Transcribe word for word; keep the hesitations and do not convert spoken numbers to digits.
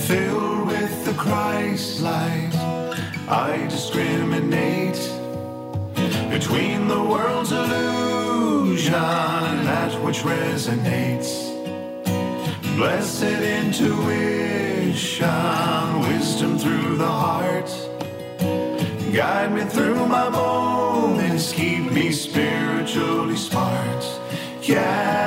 filled with the Christ light. I discriminate between the world's illusion and that which resonates. Blessed intuition, wisdom through the heart. Guide me through my moments, keep me spiritually smart. Yeah.